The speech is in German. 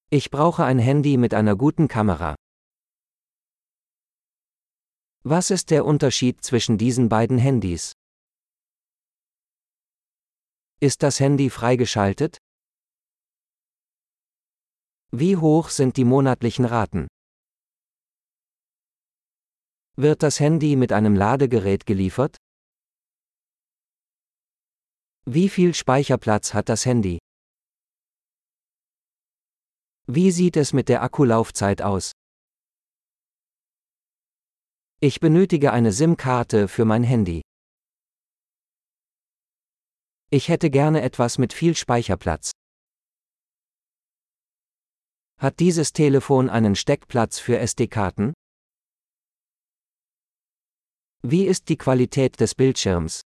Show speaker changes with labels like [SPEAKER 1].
[SPEAKER 1] Ich brauche ein Handy mit einer guten Kamera. Was ist der Unterschied zwischen diesen beiden Handys? Ist das Handy freigeschaltet? Wie hoch sind die monatlichen Raten? Wird das Handy mit einem Ladegerät geliefert? Wie viel Speicherplatz hat das Handy? Wie sieht es mit der Akkulaufzeit aus? Ich benötige eine SIM-Karte für mein Handy. Ich hätte gerne etwas mit viel Speicherplatz. Hat dieses Telefon einen Steckplatz für SD-Karten? Wie ist die Qualität des Bildschirms?